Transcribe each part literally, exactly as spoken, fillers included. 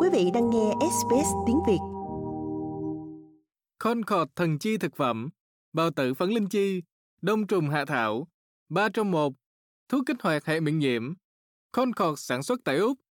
Quý vị đang nghe ét bê ét tiếng Việt. Concord thần chi thực phẩm, bào tử phấn linh chi, đông trùng hạ thảo, ba trong một, thuốc kích hoạt hệ miễn nhiễm. Concord sản xuất tại Úc.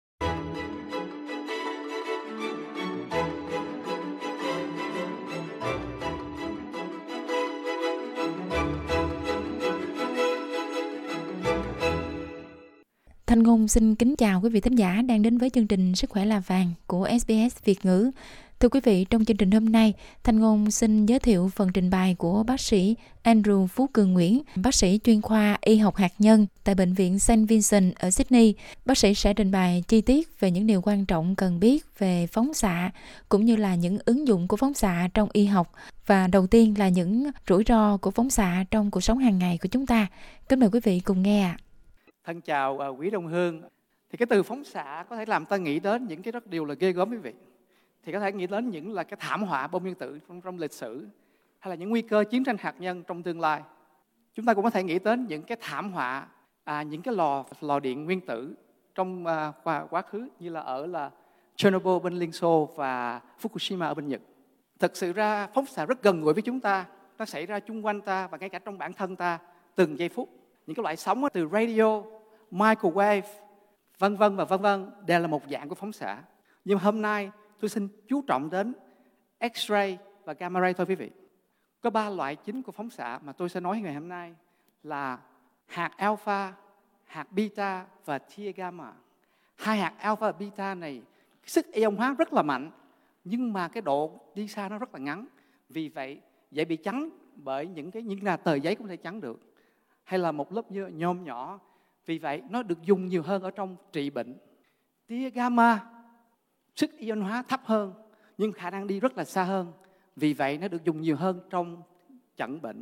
Thanh Ngôn xin kính chào quý vị thính giả đang đến với chương trình Sức khỏe là vàng của ét bê ét Việt ngữ. Thưa quý vị, trong chương trình hôm nay, Thanh Ngôn xin giới thiệu phần trình bày của bác sĩ Andrew Phú Cường Nguyễn, bác sĩ chuyên khoa y học hạt nhân tại Bệnh viện Saint Vincent ở Sydney. Bác sĩ sẽ trình bày chi tiết về những điều quan trọng cần biết về phóng xạ, cũng như là những ứng dụng của phóng xạ trong y học. Và đầu tiên là những rủi ro của phóng xạ trong cuộc sống hàng ngày của chúng ta. Kính mời quý vị cùng nghe ạ. Thân chào uh, quý đồng hương. Thì cái từ phóng xạ có thể làm ta nghĩ đến những cái rất điều là ghê gớm quý vị. Thì có thể nghĩ đến những là cái thảm họa bom nguyên tử trong, trong lịch sử, hay là những nguy cơ chiến tranh hạt nhân trong tương lai. Chúng ta cũng có thể nghĩ đến những cái thảm họa, à, những cái lò lò điện nguyên tử trong uh, quá, quá khứ, như là ở là Chernobyl bên Liên Xô và Fukushima ở bên Nhật. Thực sự ra phóng xạ rất gần gũi với chúng ta, nó xảy ra chung quanh ta và ngay cả trong bản thân ta từng giây phút. Những cái loại sóng từ radio, microwave, vân vân và vân vân đều là một dạng của phóng xạ. Nhưng hôm nay tôi xin chú trọng đến X-ray và gamma ray thôi quý vị. Có ba loại chính của phóng xạ mà tôi sẽ nói ngày hôm nay là hạt alpha, hạt beta và tia gamma. Hai hạt alpha và beta này sức ion hóa rất là mạnh, nhưng mà cái độ đi xa nó rất là ngắn. Vì vậy dễ bị chắn bởi những cái những là tờ giấy cũng có thể chắn được, hay là một lớp nhôm nhỏ. Vì vậy nó được dùng nhiều hơn ở trong trị bệnh. Tia gamma sức ion hóa thấp hơn nhưng khả năng đi rất là xa hơn. Vì vậy nó được dùng nhiều hơn trong chẩn bệnh.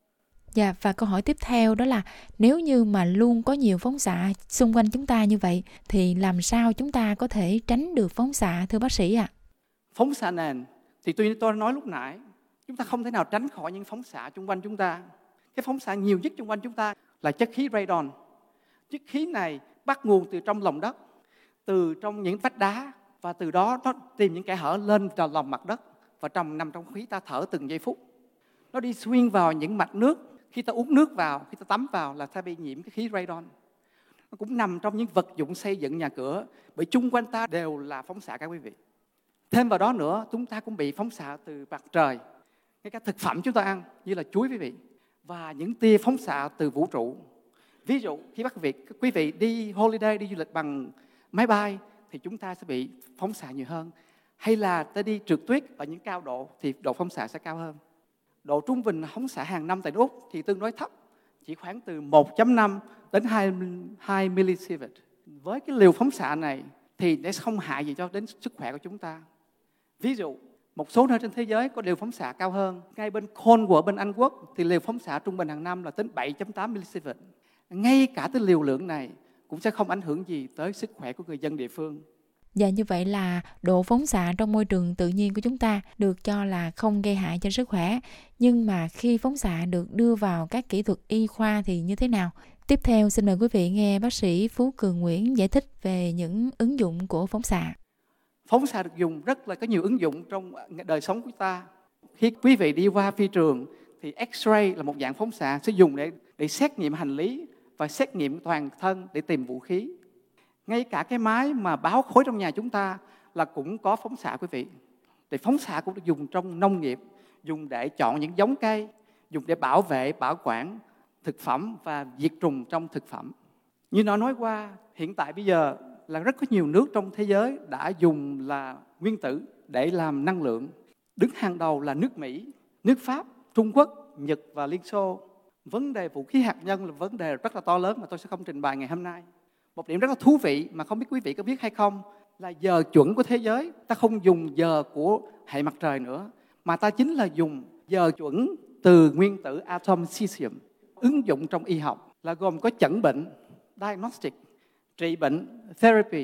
Dạ, và câu hỏi tiếp theo đó là nếu như mà luôn có nhiều phóng xạ xung quanh chúng ta như vậy thì làm sao chúng ta có thể tránh được phóng xạ, thưa bác sĩ ạ? À? Phóng xạ nền thì tuy tôi nói lúc nãy, chúng ta không thể nào tránh khỏi những phóng xạ xung quanh chúng ta. Cái phóng xạ nhiều nhất xung quanh chúng ta là chất khí radon. Chất khí này bắt nguồn từ trong lòng đất, từ trong những vách đá, và từ đó nó tìm những kẽ hở lên vào lòng mặt đất và trong nằm trong khí ta thở từng giây phút. Nó đi xuyên vào những mạch nước, khi ta uống nước vào, khi ta tắm vào là ta bị nhiễm cái khí radon. Nó cũng nằm trong những vật dụng xây dựng nhà cửa, bởi chung quanh ta đều là phóng xạ các quý vị. Thêm vào đó nữa, chúng ta cũng bị phóng xạ từ mặt trời, ngay cả thực phẩm chúng ta ăn như là chuối quý vị, và những tia phóng xạ từ vũ trụ. Ví dụ khi các vị, quý vị đi holiday, đi du lịch bằng máy bay thì chúng ta sẽ bị phóng xạ nhiều hơn. Hay là ta đi trượt tuyết ở những cao độ thì độ phóng xạ sẽ cao hơn. Độ trung bình phóng xạ hàng năm tại Úc thì tương đối thấp, chỉ khoảng từ một phẩy năm đến hai millisievert. Với cái liều phóng xạ này thì nó không hại gì cho đến sức khỏe của chúng ta. Ví dụ một số nơi trên thế giới có liều phóng xạ cao hơn. Ngay bên Cornwall bên Anh Quốc thì liều phóng xạ trung bình hàng năm là đến bảy phẩy tám millisievert. Ngay cả cái liều lượng này cũng sẽ không ảnh hưởng gì tới sức khỏe của người dân địa phương. Dạ, như vậy là độ phóng xạ trong môi trường tự nhiên của chúng ta được cho là không gây hại cho sức khỏe. Nhưng mà khi phóng xạ được đưa vào các kỹ thuật y khoa thì như thế nào? Tiếp theo xin mời quý vị nghe bác sĩ Phú Cường Nguyễn giải thích về những ứng dụng của phóng xạ. Phóng xạ được dùng rất là có nhiều ứng dụng trong đời sống của ta. Khi quý vị đi qua phi trường thì X-ray là một dạng phóng xạ sử dụng để, để xét nghiệm hành lý và xét nghiệm toàn thân để tìm vũ khí. Ngay cả cái máy mà báo khối trong nhà chúng ta là cũng có phóng xạ quý vị. Để phóng xạ cũng được dùng trong nông nghiệp, dùng để chọn những giống cây, dùng để bảo vệ, bảo quản thực phẩm và diệt trùng trong thực phẩm. Như nó nói qua, hiện tại bây giờ là rất có nhiều nước trong thế giới đã dùng là nguyên tử để làm năng lượng. Đứng hàng đầu là nước Mỹ, nước Pháp, Trung Quốc, Nhật và Liên Xô. Vấn đề vũ khí hạt nhân là vấn đề rất là to lớn mà tôi sẽ không trình bày ngày hôm nay. Một điểm rất là thú vị mà không biết quý vị có biết hay không là giờ chuẩn của thế giới. Ta không dùng giờ của hệ mặt trời nữa, mà ta chính là dùng giờ chuẩn từ nguyên tử atom cesium. Ứng dụng trong y học là gồm có chẩn bệnh, diagnostic, trị bệnh, therapy,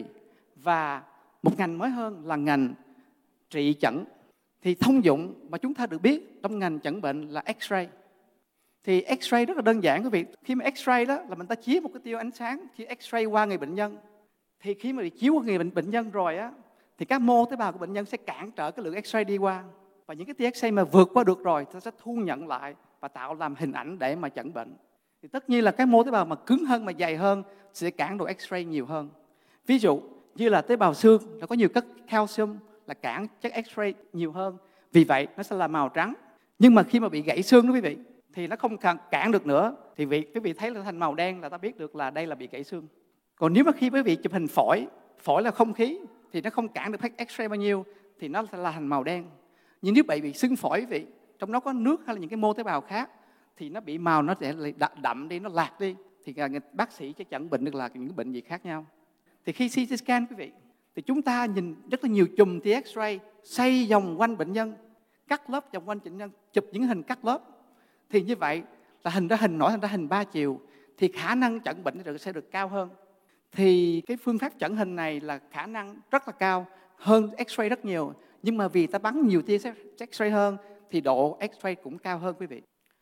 và một ngành mới hơn là ngành trị chẩn. Thì thông dụng mà chúng ta được biết trong ngành chẩn bệnh là X-ray. Thì X-ray rất là đơn giản quý vị. Khi mà X-ray đó là mình ta chiếu một cái tia ánh sáng, chiếu X-ray qua người bệnh nhân. Thì khi mà chiếu qua người bệnh bệnh nhân rồi á, thì các mô tế bào của bệnh nhân sẽ cản trở cái lượng X-ray đi qua. Và những cái tia X-ray mà vượt qua được rồi, ta sẽ thu nhận lại và tạo làm hình ảnh để mà chẩn bệnh. Thì tất nhiên là các mô tế bào mà cứng hơn, mà dày hơn sẽ cản độ X-ray nhiều hơn. Ví dụ như là tế bào xương, nó có nhiều chất calcium là cản chất X-ray nhiều hơn. Vì vậy nó sẽ là màu trắng. Nhưng mà khi mà bị gãy xương đó quý vị, thì nó không cản được nữa. Thì vị, quý vị thấy là thành màu đen là ta biết được là đây là bị gãy xương. Còn nếu mà khi quý vị chụp hình phổi, phổi là không khí, thì nó không cản được X-ray bao nhiêu, thì nó sẽ là thành màu đen. Nhưng nếu bị bị sưng phổi quý vị, trong đó có nước hay là những cái mô tế bào khác, thì nó bị màu nó sẽ đậm đi, nó lạc đi. Thì bác sĩ sẽ chẩn bệnh được là những bệnh gì khác nhau. Thì khi xê tê scan quý vị, thì chúng ta nhìn rất là nhiều chùm tia X-ray xoay vòng quanh bệnh nhân, cắt lớp vòng quanh bệnh nhân, chụp những hình cắt lớp. Thì như vậy là hình ra hình nổi thành ra hình ba chiều, thì khả năng chẩn bệnh sẽ được cao hơn. Thì cái phương pháp chẩn hình này là khả năng rất là cao hơn X-ray rất nhiều. Nhưng mà vì ta bắn nhiều tia X-ray hơn thì độ X-ray cũng cao hơn quý vị.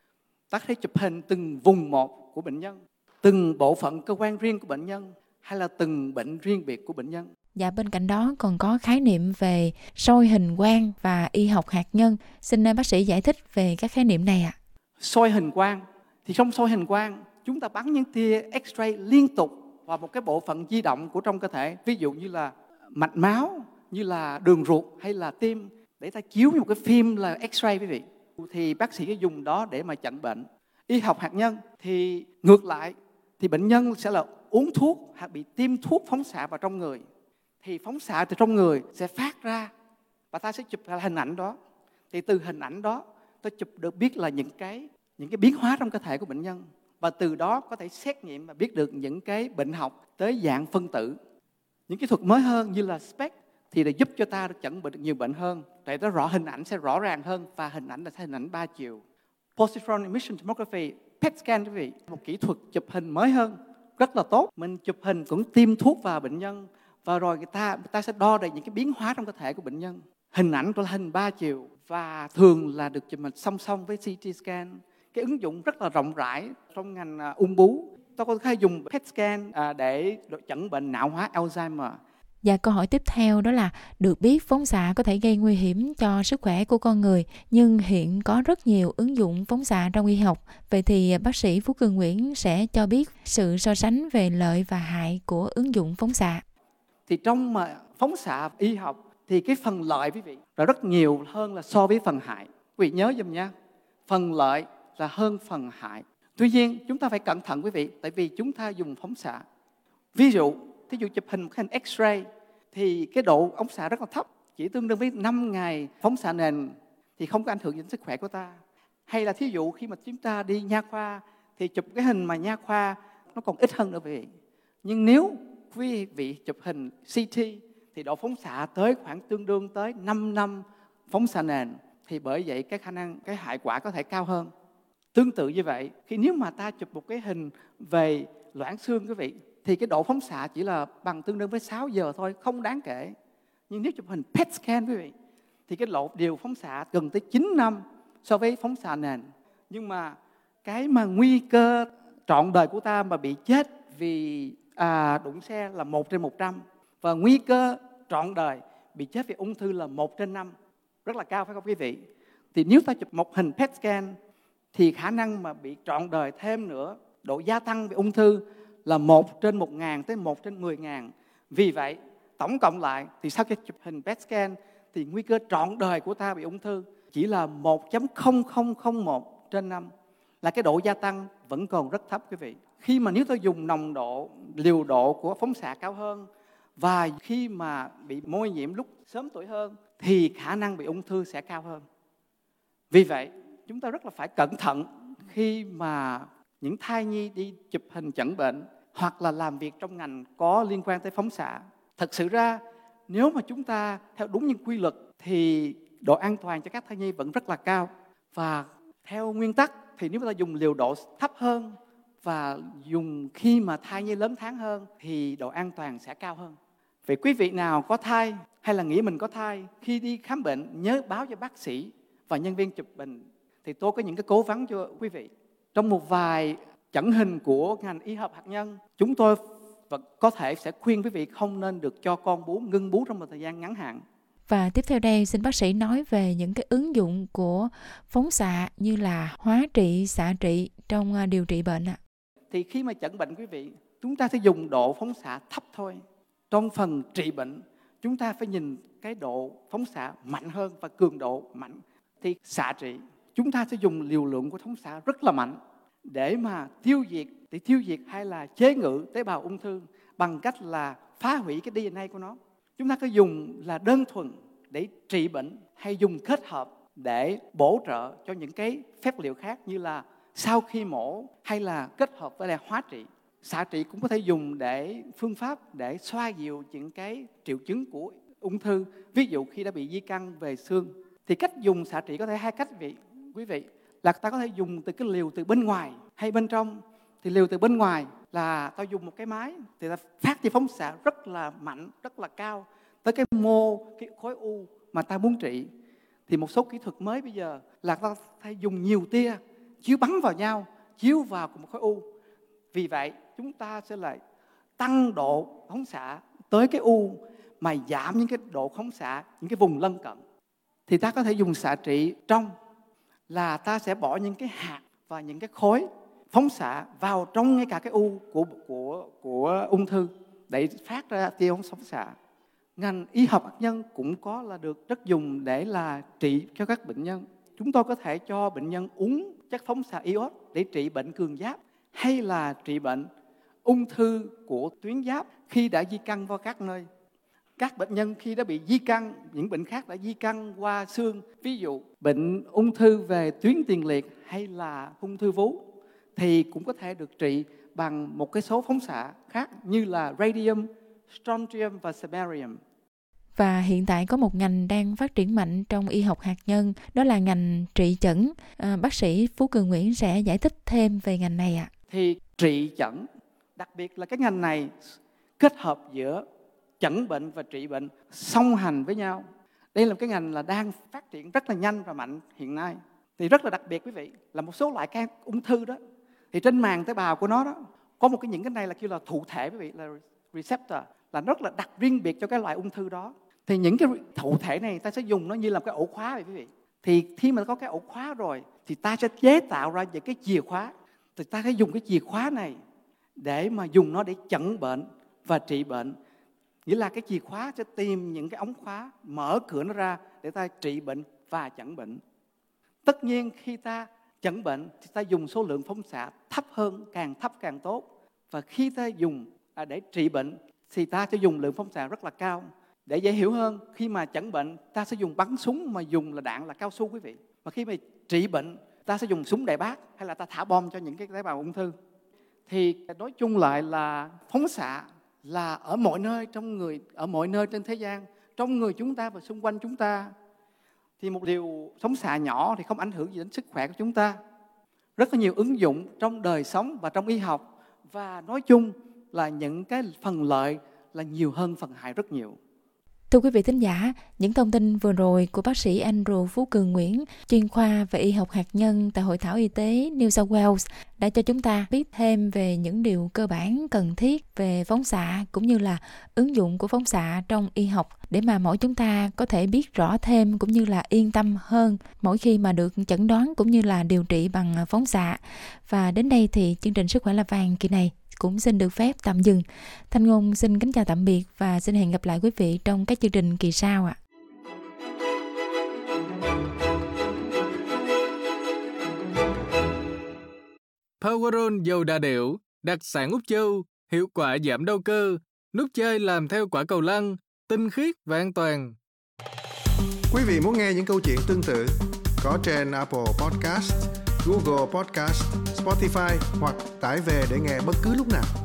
Ta có thể chụp hình từng vùng một của bệnh nhân, từng bộ phận cơ quan riêng của bệnh nhân, hay là từng bệnh riêng biệt của bệnh nhân. Dạ, bên cạnh đó còn có khái niệm về soi hình quang và y học hạt nhân. Xin bác sĩ giải thích về các khái niệm này ạ. À. Soi hình quang, thì trong soi hình quang chúng ta bắn những tia X-ray liên tục vào một cái bộ phận di động của trong cơ thể. Ví dụ như là mạch máu, như là đường ruột hay là tim, để ta chiếu một cái phim là X-ray quý vị. Thì bác sĩ dùng đó để mà chẩn bệnh. Y học hạt nhân thì ngược lại, thì bệnh nhân sẽ là uống thuốc hoặc bị tiêm thuốc phóng xạ vào trong người. Thì phóng xạ từ trong người sẽ phát ra và ta sẽ chụp hình ảnh đó. Thì từ hình ảnh đó ta chụp được biết là những cái những cái biến hóa trong cơ thể của bệnh nhân, và từ đó có thể xét nghiệm và biết được những cái bệnh học tới dạng phân tử. Những kỹ thuật mới hơn như là ét pê e xê thì để giúp cho ta chẩn bệnh được nhiều bệnh hơn. Để nó rõ hình ảnh sẽ rõ ràng hơn, và hình ảnh là hình ảnh ba chiều. Positron emission tomography, pê e tê scan quý vị, một kỹ thuật chụp hình mới hơn, rất là tốt. Mình chụp hình cũng tiêm thuốc vào bệnh nhân, và rồi người ta người ta sẽ đo được những cái biến hóa trong cơ thể của bệnh nhân. Hình ảnh là hình ba chiều và thường là được chụp hình song song với xê tê scan. Cái ứng dụng rất là rộng rãi trong ngành uh, ung bướu. Tôi có thể dùng pê e tê scan uh, để chẩn bệnh não hóa Alzheimer. Và câu hỏi tiếp theo đó là được biết phóng xạ có thể gây nguy hiểm cho sức khỏe của con người, nhưng hiện có rất nhiều ứng dụng phóng xạ trong y học. Vậy thì bác sĩ Phú Cường Nguyễn sẽ cho biết sự so sánh về lợi và hại của ứng dụng phóng xạ. Thì trong mà phóng xạ y học thì cái phần lợi quý vị là rất nhiều hơn là so với phần hại. Quý vị nhớ giùm nha, phần lợi là hơn phần hại. Tuy nhiên chúng ta phải cẩn thận quý vị, tại vì chúng ta dùng phóng xạ. Ví dụ, thí dụ chụp hình một hình X-ray thì cái độ phóng xạ rất là thấp, chỉ tương đương với năm ngày phóng xạ nền thì không có ảnh hưởng đến sức khỏe của ta. Hay là thí dụ khi mà chúng ta đi nha khoa thì chụp cái hình mà nha khoa nó còn ít hơn nữa quý vị. Nhưng nếu quý vị chụp hình xê tê thì độ phóng xạ tới khoảng tương đương tới năm năm phóng xạ nền, thì bởi vậy cái khả năng, cái hại quả có thể cao hơn. Tương tự như vậy, khi nếu mà ta chụp một cái hình về loãng xương quý vị, thì cái độ phóng xạ chỉ là bằng tương đương với sáu giờ thôi, không đáng kể. Nhưng nếu chụp hình pê e tê scan quý vị, thì cái lộ điều phóng xạ gần tới chín năm so với phóng xạ nền. Nhưng mà cái mà nguy cơ trọn đời của ta mà bị chết vì à, đụng xe là một trên một trăm, và nguy cơ trọn đời bị chết vì ung thư là một trên năm, rất là cao phải không quý vị? Thì nếu ta chụp một hình pê e tê scan thì khả năng mà bị trọn đời thêm nữa, độ gia tăng về ung thư là một trên một ngàn tới một trên mười ngàn. Vì vậy, tổng cộng lại thì sau khi chụp hình pê e tê scan thì nguy cơ trọn đời của ta bị ung thư chỉ là một phẩy không không không một trên năm, là cái độ gia tăng vẫn còn rất thấp quý vị. Khi mà nếu tôi dùng nồng độ, liều độ của phóng xạ cao hơn, và khi mà bị môi nhiễm lúc sớm tuổi hơn thì khả năng bị ung thư sẽ cao hơn. Vì vậy, chúng ta rất là phải cẩn thận khi mà những thai nhi đi chụp hình chẩn bệnh hoặc là làm việc trong ngành có liên quan tới phóng xạ. Thật sự ra, nếu mà chúng ta theo đúng những quy luật thì độ an toàn cho các thai nhi vẫn rất là cao. Và theo nguyên tắc thì nếu mà ta dùng liều độ thấp hơn và dùng khi mà thai nhi lớn tháng hơn thì độ an toàn sẽ cao hơn. Vậy quý vị nào có thai hay là nghĩ mình có thai, khi đi khám bệnh nhớ báo cho bác sĩ và nhân viên chụp bệnh. Thì tôi có những cái cố vấn cho quý vị. Trong một vài chẩn hình của ngành y học hạt nhân, chúng tôi Và có thể sẽ khuyên quý vị không nên được cho con bú, ngưng bú trong một thời gian ngắn hạn. Và tiếp theo đây xin bác sĩ nói về những cái ứng dụng của phóng xạ như là hóa trị, xạ trị trong điều trị bệnh ạ. Thì khi mà chẩn bệnh quý vị, chúng ta sẽ dùng độ phóng xạ thấp thôi. Trong phần trị bệnh, chúng ta phải nhìn cái độ phóng xạ mạnh hơn và cường độ mạnh. Thì xạ trị, chúng ta sẽ dùng liều lượng của phóng xạ rất là mạnh để mà tiêu diệt, để tiêu diệt hay là chế ngự tế bào ung thư bằng cách là phá hủy cái đê en a của nó. Chúng ta có dùng là đơn thuần để trị bệnh hay dùng kết hợp để bổ trợ cho những cái phép liệu khác như là sau khi mổ hay là kết hợp với là hóa trị. Xạ trị cũng có thể dùng để phương pháp để xoa dịu những cái triệu chứng của ung thư. Ví dụ khi đã bị di căn về xương thì cách dùng xạ trị có thể hai cách vị quý vị, là ta có thể dùng từ cái liều từ bên ngoài hay bên trong. Thì liều từ bên ngoài là ta dùng một cái máy thì ta phát tia phóng xạ rất là mạnh, rất là cao tới cái mô, cái khối u mà ta muốn trị. Thì một số kỹ thuật mới bây giờ là ta phải dùng nhiều tia chiếu bắn vào nhau, chiếu vào một khối u. Vì vậy chúng ta sẽ lại tăng độ phóng xạ tới cái u mà giảm những cái độ phóng xạ những cái vùng lân cận. Thì ta có thể dùng xạ trị trong là ta sẽ bỏ những cái hạt và những cái khối phóng xạ vào trong ngay cả cái u của của của ung thư để phát ra tia phóng xạ. Ngành y học hạt nhân cũng có là được rất dùng để là trị cho các bệnh nhân. Chúng tôi có thể cho bệnh nhân uống chất phóng xạ iốt để trị bệnh cường giáp hay là trị bệnh ung thư của tuyến giáp khi đã di căn vào các nơi. Các bệnh nhân khi đã bị di căn, những bệnh khác đã di căn qua xương, ví dụ bệnh ung thư về tuyến tiền liệt hay là ung thư vú, thì cũng có thể được trị bằng một cái số phóng xạ khác như là radium, strontium và samarium. Và hiện tại có một ngành đang phát triển mạnh trong y học hạt nhân, đó là ngành trị chẩn. À, bác sĩ Phú Cường Nguyễn sẽ giải thích thêm về ngành này ạ. Thì trị chẩn, đặc biệt là cái ngành này kết hợp giữa chẩn bệnh và trị bệnh song hành với nhau. Đây là một cái ngành là đang phát triển rất là nhanh và mạnh hiện nay. Thì rất là đặc biệt quý vị, là một số loại cái ung thư đó, thì trên màng tế bào của nó đó có một cái những cái này là kêu là thụ thể quý vị, là receptor, là rất là đặc riêng biệt cho cái loại ung thư đó. Thì những cái thụ thể này ta sẽ dùng nó như là cái ổ khóa vậy quý vị. Thì khi mà có cái ổ khóa rồi thì ta sẽ chế tạo ra những cái chìa khóa. Thì ta sẽ dùng cái chìa khóa này để mà dùng nó để chẩn bệnh và trị bệnh. Nghĩa là cái chìa khóa sẽ tìm những cái ống khóa, mở cửa nó ra để ta trị bệnh và chẩn bệnh. Tất nhiên khi ta chẩn bệnh thì ta dùng số lượng phóng xạ thấp hơn, càng thấp càng tốt. Và khi ta dùng à, để trị bệnh thì ta sẽ dùng lượng phóng xạ rất là cao. Để dễ hiểu hơn, khi mà chẩn bệnh ta sẽ dùng bắn súng mà dùng là đạn là cao su quý vị. Mà khi mà trị bệnh ta sẽ dùng súng đại bác hay là ta thả bom cho những cái tế bào ung thư. Thì nói chung lại là phóng xạ là ở mọi nơi trong người, ở mọi nơi trên thế gian, trong người chúng ta và xung quanh chúng ta. Thì một liều phóng xạ nhỏ thì không ảnh hưởng gì đến sức khỏe của chúng ta. Rất là nhiều ứng dụng trong đời sống và trong y học. Và nói chung là những cái phần lợi là nhiều hơn phần hại rất nhiều. Thưa quý vị thính giả, những thông tin vừa rồi của bác sĩ Andrew Phú Cường Nguyễn, chuyên khoa về y học hạt nhân tại Hội thảo y tế New South Wales đã cho chúng ta biết thêm về những điều cơ bản cần thiết về phóng xạ cũng như là ứng dụng của phóng xạ trong y học để mà mỗi chúng ta có thể biết rõ thêm cũng như là yên tâm hơn mỗi khi mà được chẩn đoán cũng như là điều trị bằng phóng xạ. Và đến đây thì chương trình Sức khỏe là vàng kỳ này cũng xin được phép tạm dừng. Thanh Ngôn xin kính chào tạm biệt và xin hẹn gặp lại quý vị trong các chương trình kỳ sau ạ. Powerol dầu đà điểu, đặc sản Úc Châu, hiệu quả giảm đau cơ, nút chai làm theo quả cầu lăn, tinh khiết và an toàn. Quý vị muốn nghe những câu chuyện tương tự có trên Apple Podcast, Google Podcast, Spotify hoặc tải về để nghe bất cứ lúc nào.